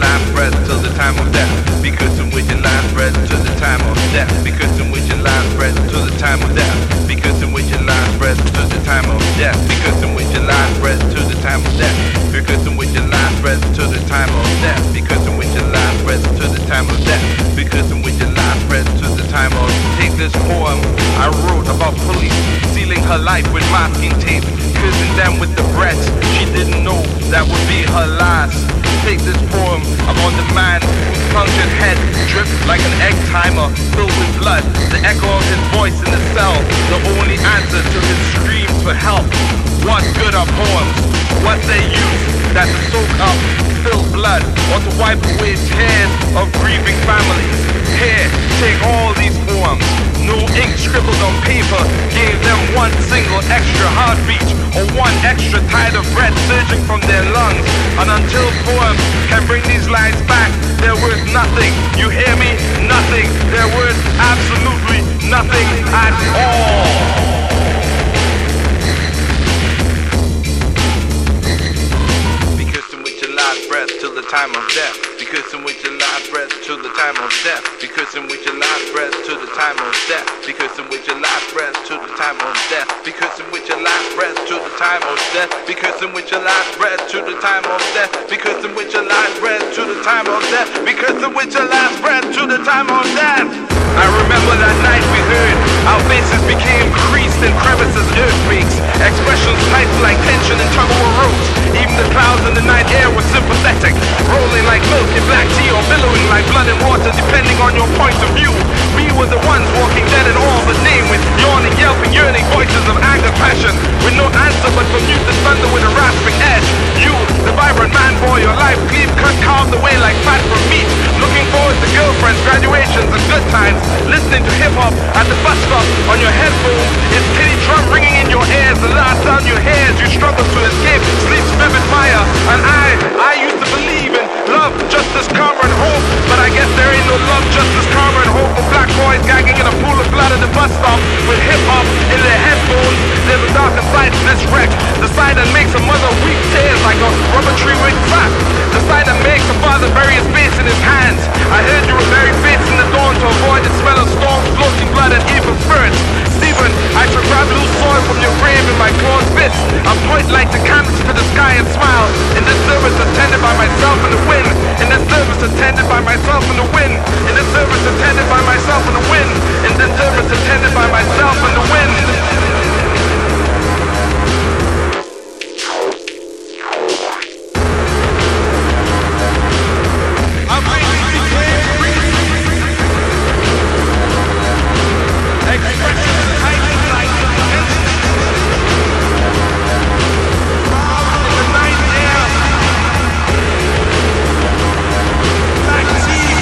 last breath till the time of death. Be cursing with your last breath till the time of death. Be cursing with your last breath till the time of death. Be cursing with your last breath till the time of death. Be cursing with your last breath till the time of death. Be cursing with your last breath till the time of death. Be cursing with your last breath till the time of death. Be cursing with your last breath till the time of. Take this poem I wrote about police sealing her life with masking tape, cursing them with the breaths she didn't know that would be her last. Take this poem about the man whose punctured head dripped like an egg timer filled with blood. The echo of his voice in the cell, the only answer to his screams for help. What good are poems? What's their use? That to soak up spilled blood or to wipe away tears of grieving families. Here, take all these poems. No ink scribbled on paper gave them one single extra heartbeat or one extra tide of breath surging from their lungs. And until poems can bring these lines back, they're worth nothing. You hear me? Nothing. They're worth absolutely nothing at all. Breath till the time of death. Be cursing with your last breath till the time of death. Be cursing with your last breath till the time of death. Be cursing with your last breath till the time of death. Be cursing with your last breath till the time of death. Be cursing with your last breath till the time of death. Be cursing with your last breath till the time of death. Be cursing with your last breath till the time of death. I remember that night we heard our faces became creased in crevices, earthquakes, expressions tight like tension and tug-of-war ropes. Even the clouds in the night air were sympathetic, rolling like milk in black tea or billowing like blood and water depending on your point of view. We were the ones walking dead in all but name, with yawning, yelping, yearning voices of anger, passion, with no answer but for muted thunder with a rasping edge. You, the vibrant man boy, your life cleave cut carved away like fat from meat, looking forward to girlfriends, graduations and good times, listening to hip-hop at the bus stop on your headphones, his kitty drum ringing in your ears, the last sound you hear as you struggle to escape sleep's vivid fire. And I used to believe in love, justice, karma and hope, but I guess there ain't no love, justice, karma and hope for black boys gagging in a pool of blood at the bus stop with hip-hop in their headphones. There's a darker side to this wreck, the side that makes a mother weep tears like a rubber tree with sap, the side that makes a father bury his face in his hands. I heard you were buried face in the dawn to avoid the smell of storms, floating blood and evil spirits. Stephen, I shall grab loose soil from your grave in my clawed fist and point like the canvas to the sky and smile. In this service attended by myself in the wind. In this service attended by myself in the wind. In this service attended by myself in the wind. In this service attended by myself in the wind.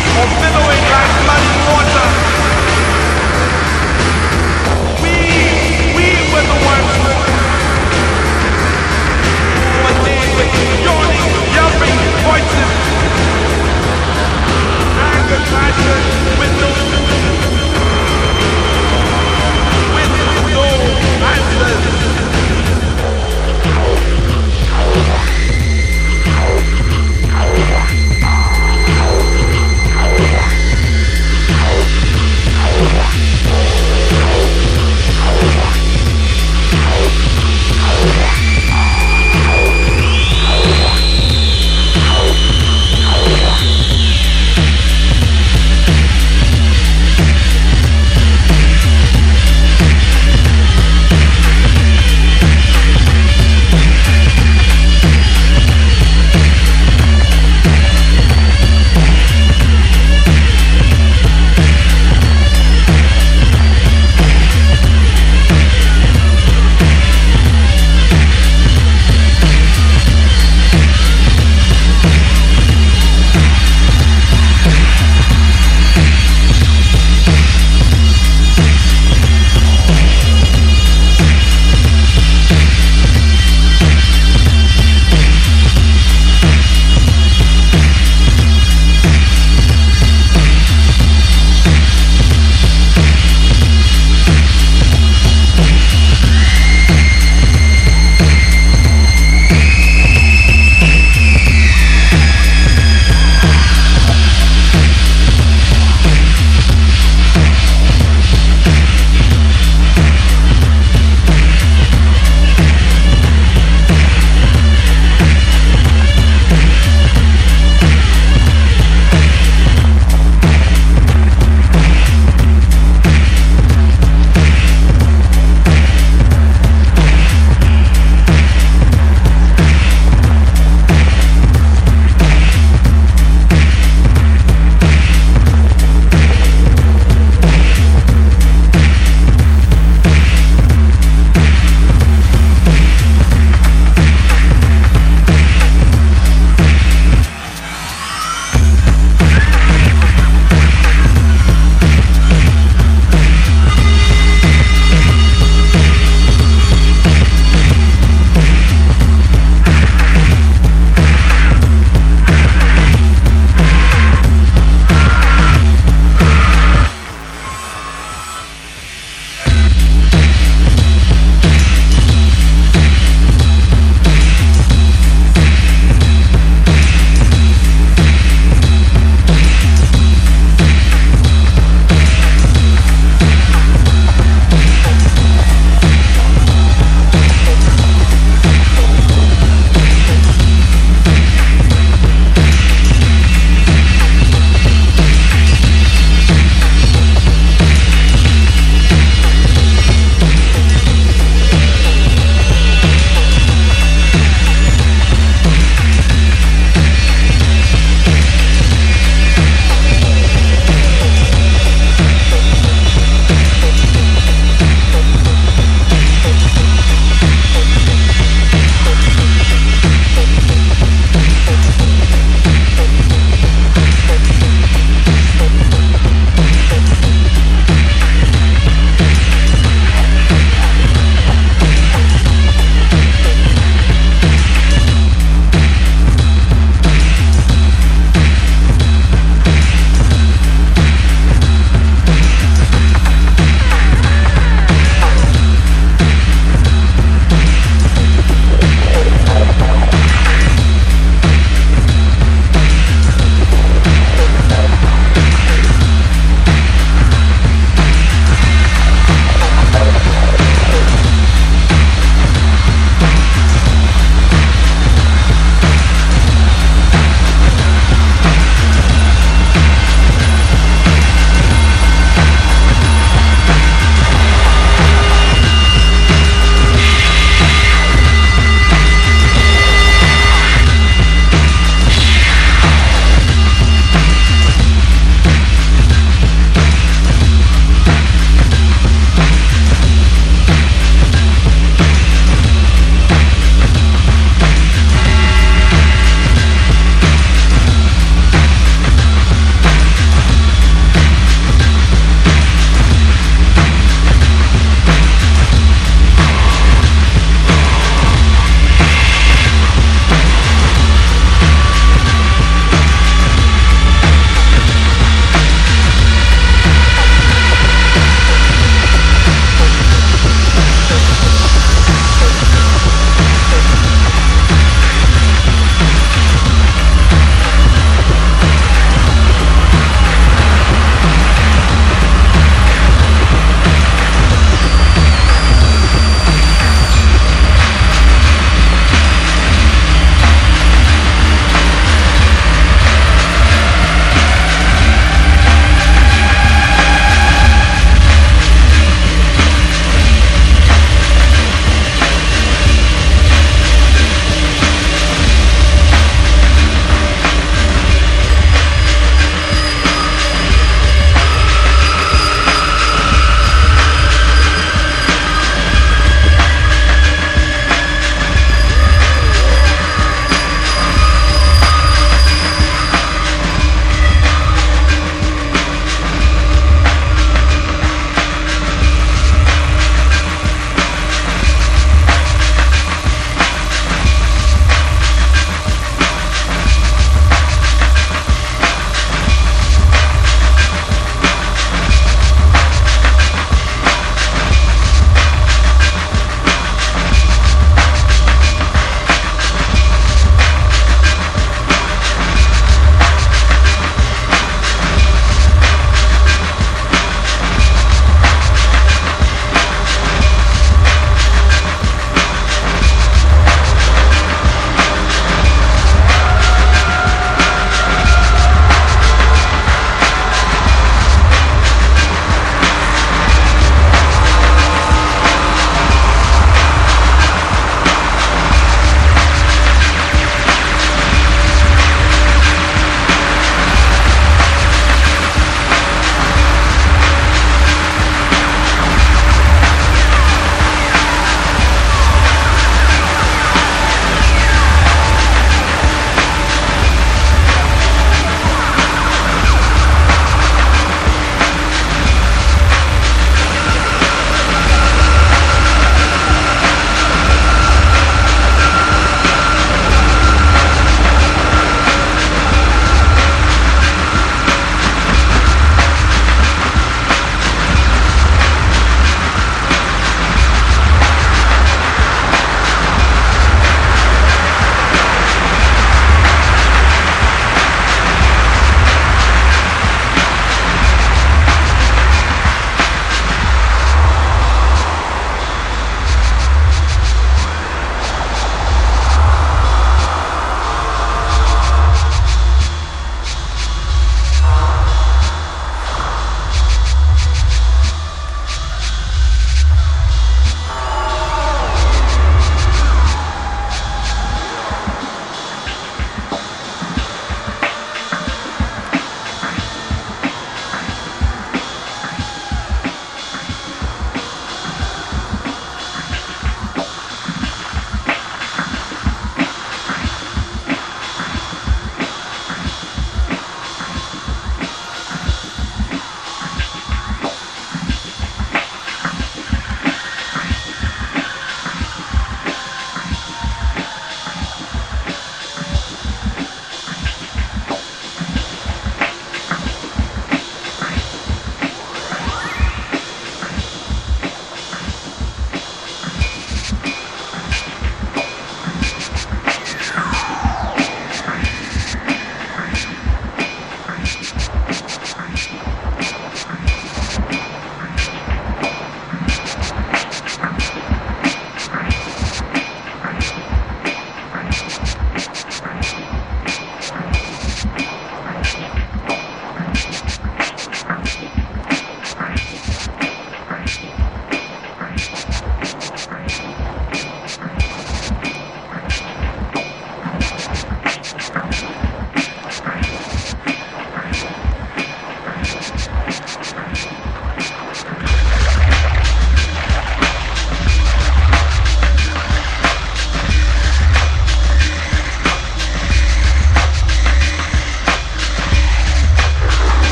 Billowing like blood and water. We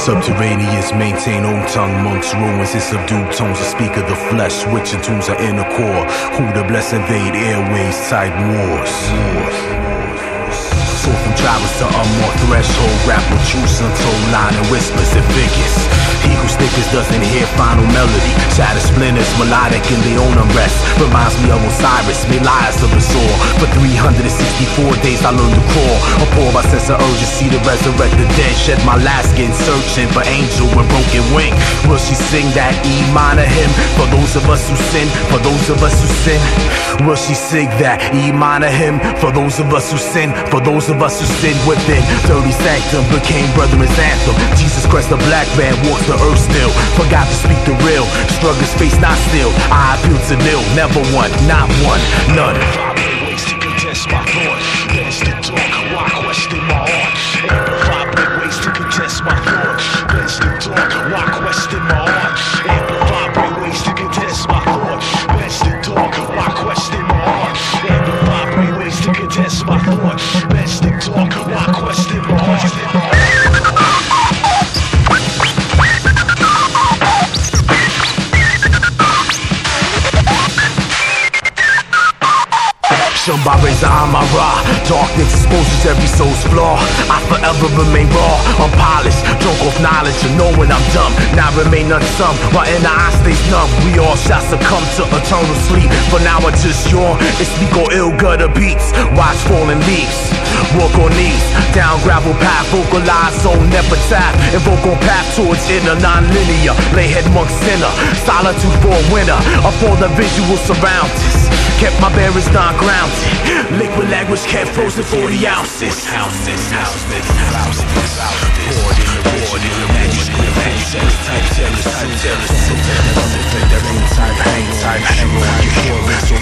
Subterraneans maintain old tongue, monks, ruins, and subdued tones to speak of the flesh, which entombs our inner core. Who the bless invade airways, type wars. So from travels to unmarked threshold, rap with truths untold, line and whispers and figures. He who stickers doesn't hear final melody. Shattered splinters, melodic in their own unrest. Reminds me of Osiris, made liars of us all. For 364 days I learned to crawl. Appalled by sense of urgency to resurrect the dead. Shed my last skin, searching for angel with broken wing. Will she sing that E minor hymn for those of us who sin? For those of us who sin. Will she sing that E minor hymn for those of us who sin? For those of us who sin within. Dirty sanctum became brethren's anthem. Jesus Christ, the black man, walks the earth still. Forgot to speak the real. Struggles face not still. I appeal to nil. Never one, not one, none. Ways to contest my thought. Best to talk, why question my heart? Amplify ways to contest my thought. Best to talk, why question my heart? Amplify ways to contest my thought. Best to talk, why question my heart? Amplify ways to contest my thought. Best to talk, why question my heart? Somebody raise the Amara. Darkness exposes every soul's flaw. I forever remain raw, unpolished, drunk off knowledge and knowing I'm dumb. Now remain unsung, while in the eye stays numb. We all shall succumb to eternal sleep. For now I just yawn and speak on ill gutter beats. Watch falling leaves, walk on knees, down gravel path, vocalize on epitaph, invoke on path towards inner non-linear. Lay head monk sinner, solitude for a winner. Upon the visual surroundings, kept my bearings non-grounded. Liquid language kept frozen 40 ounces. Poured in the manuscript, type jealous, type hang, so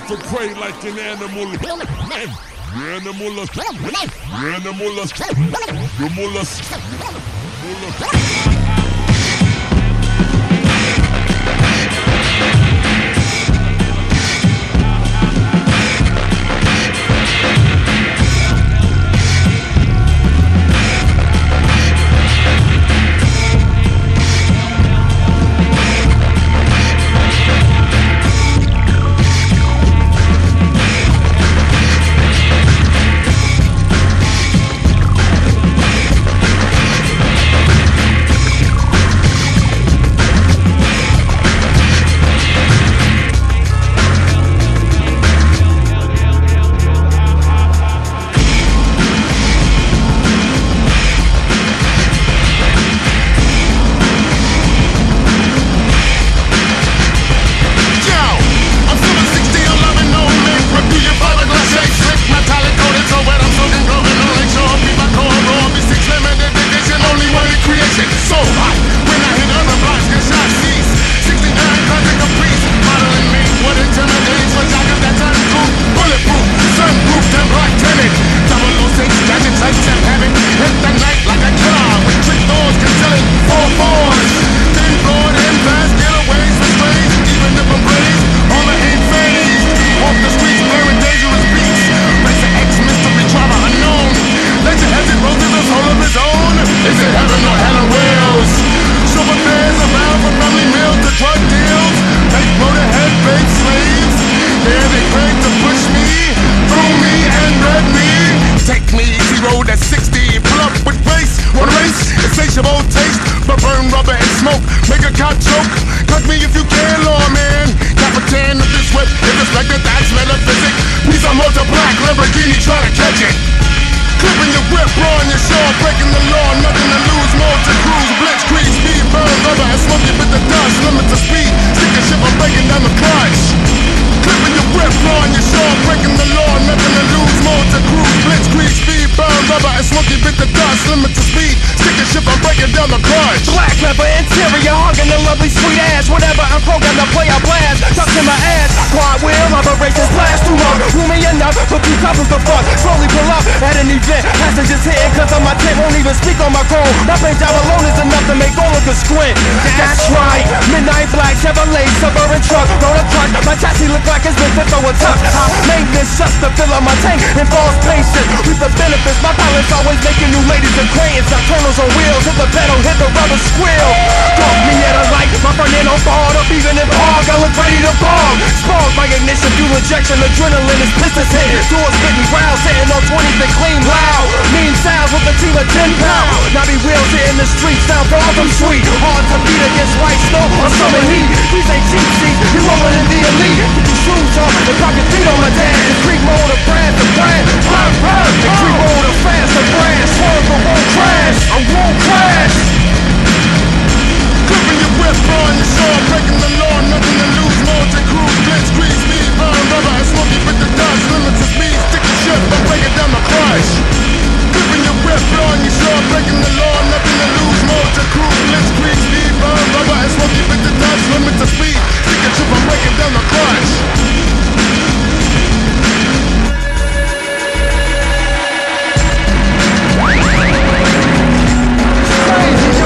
for prey like an animal. Adrenaline is pistons hit. Doors spitting rounds, sitting on 20s that clean loud. Mean sounds with a team of 10 pounds. Now be wheels in the streets, now far from sweet. Hard to beat against white snow or summer heat. These ain't cheap seats, you rolling in the elite. Put your shoes on and drop your feet on my dash. And creep mode of brand to brand. And creep mode of fast to brand. Swerve but won't crash, I won't crash. Clipping your whip, blowing your shore, breaking the law, nothing to lose, more to cruise, blitz, grease, speed, burn, rubber, and smoky with the dust, limits of speed, stick the ship, but break it down the crush. Clipping your whip, blowing your shore, breaking the law, nothing to lose, more to cruise, blitz, grease, speed, burn, rubber, and smoky with the dust, limits of speed, stick the ship, but break it down the crush. Crazy.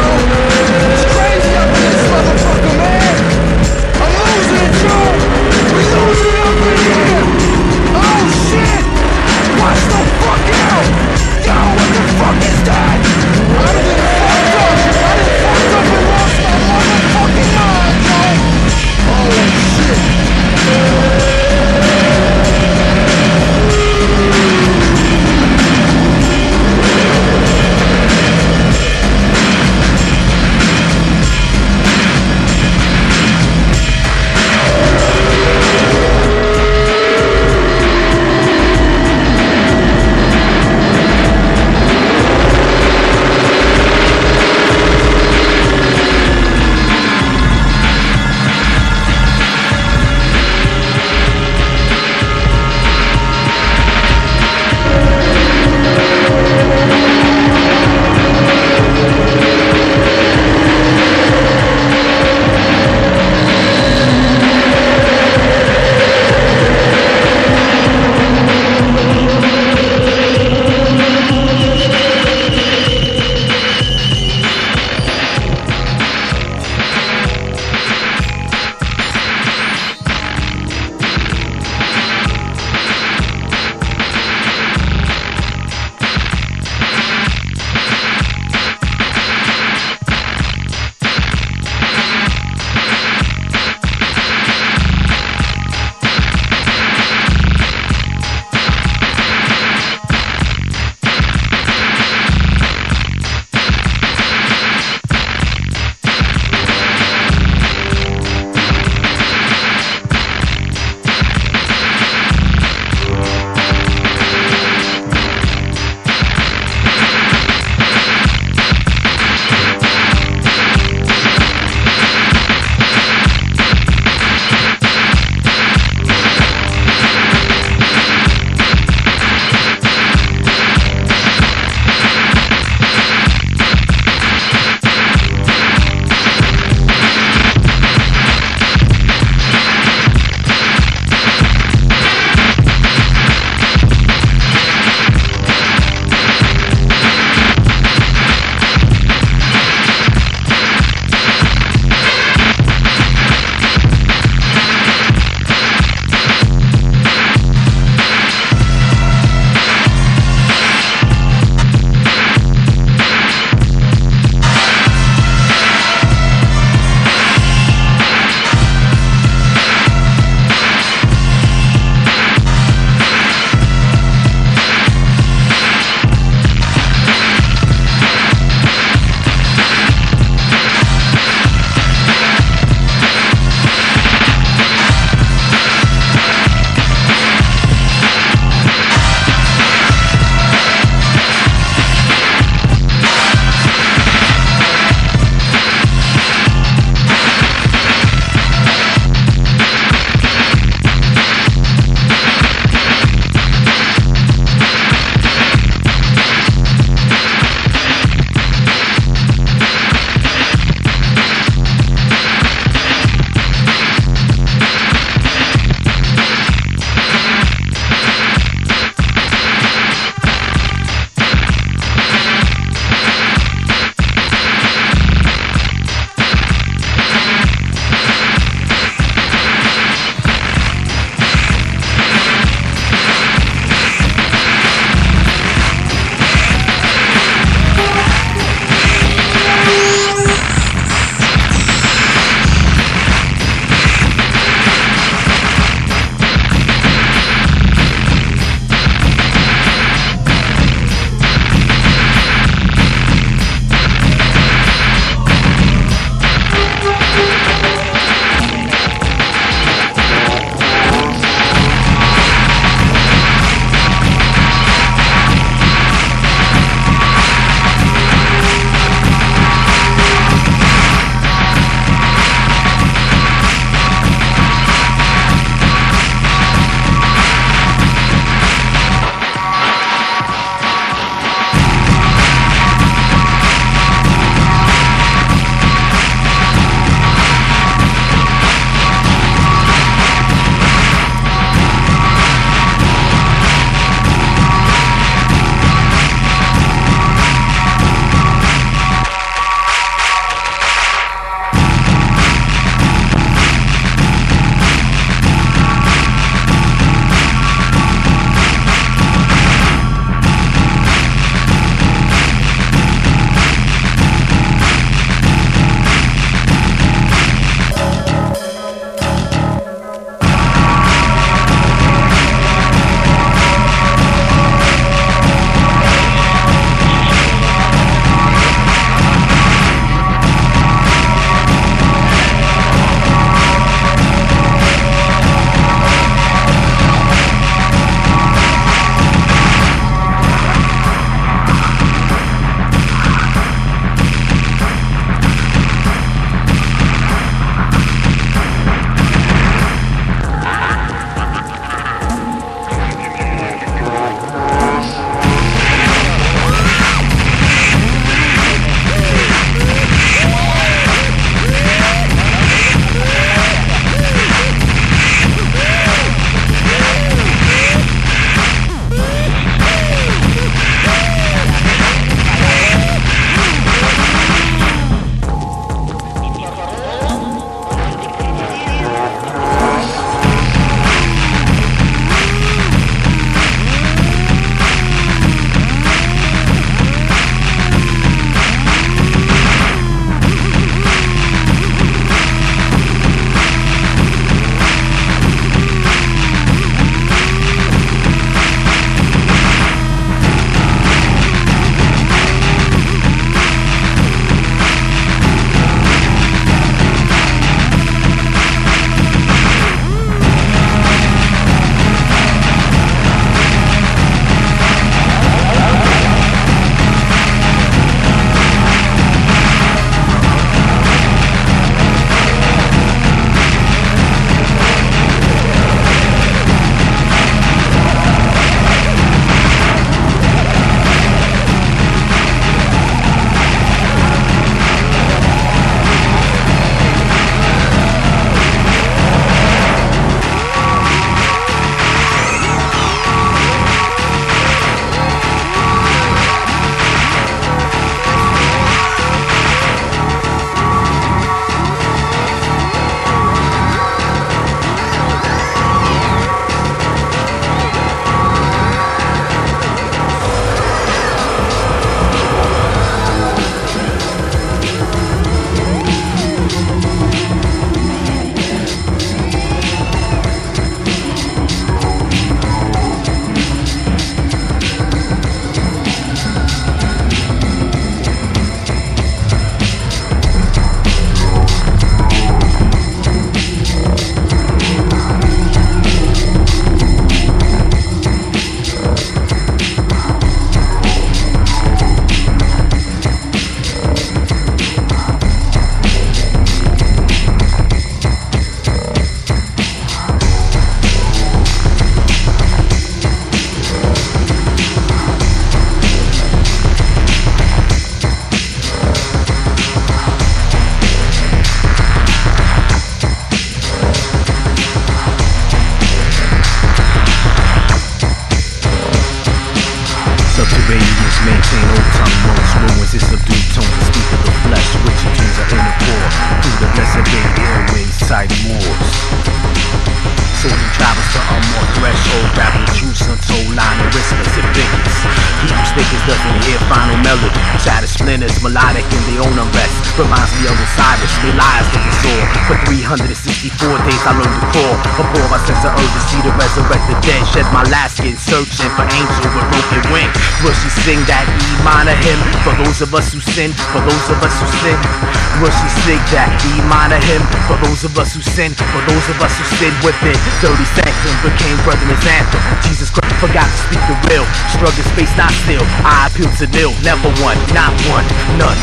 maintain old tongue, most ruins, it's subdued tones to speak of the flesh, richer tunes are in the poor, through the blessed baby airways, tight wars. Soldier travels to more threshold, rap with truth, untold line and whispers and figures. He who stickers doesn't hear final melody, shattered splinters, melodic in their own unrest. Reminds me of Osiris, they lies that we saw. For 364 days I learned to call, abhor my sense of urgency to resurrect the dead. Shed my last skin, searching for angel with broken wing. Will she sing that E minor hymn for those of us who sin, for those of us who sin? Will she sing that E minor hymn for those of us who sin, for those of us who sin with it? Dirty sanctum became brother's anthem. Jesus Christ forgot to speak the real. Struggle space not still. I appeal to nil. Never one, not one, none.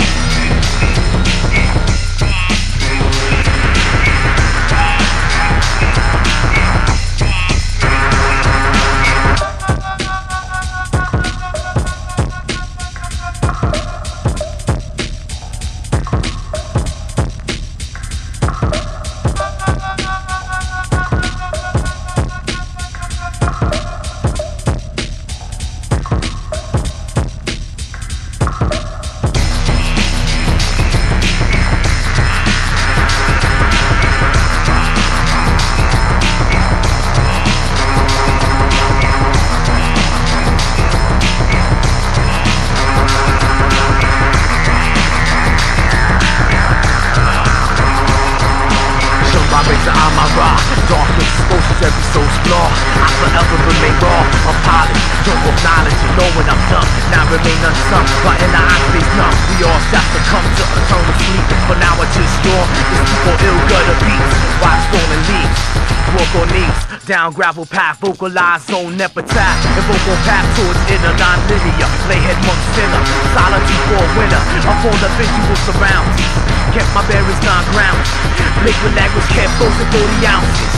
Dark exposures, every soul's flaw. I forever remain raw, unpolished. Don't acknowledge it, knowing I'm dumb. Now remain unsung, but in the eye face numb. We all shall succumb to eternal sleep. For now I just storm. This people ill gutter beats. While storming leaves. Walk on knees, down gravel path, vocalize on epitaph. Evoke on path towards inner non-linear. Lay head monk sinner, solitude for a winner. Up on the visual surroundings. Kept my bearings non-grounded. Liquid language kept frozen 40 ounces.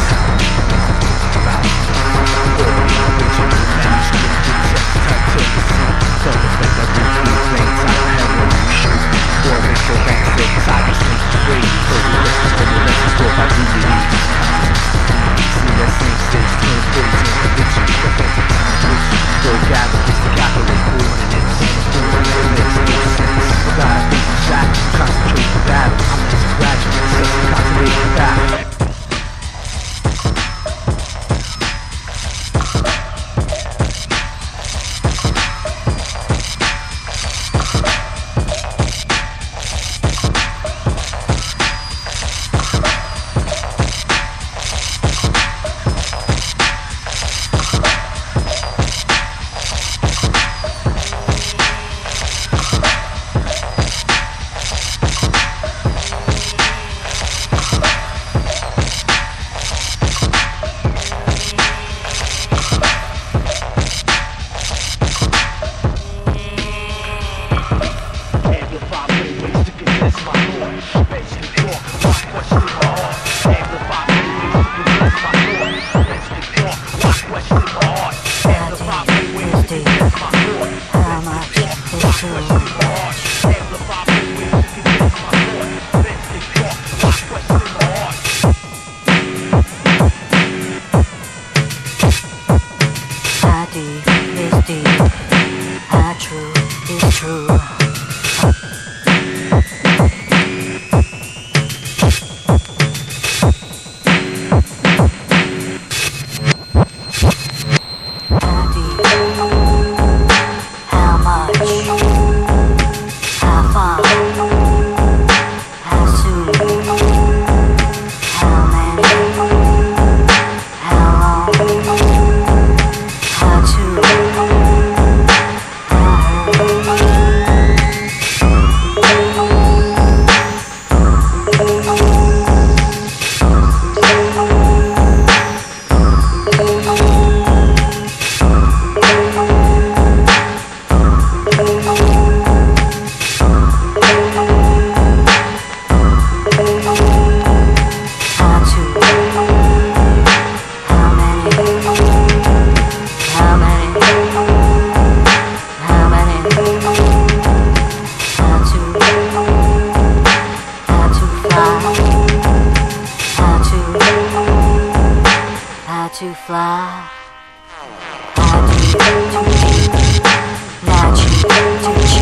to fly. I do, now touch,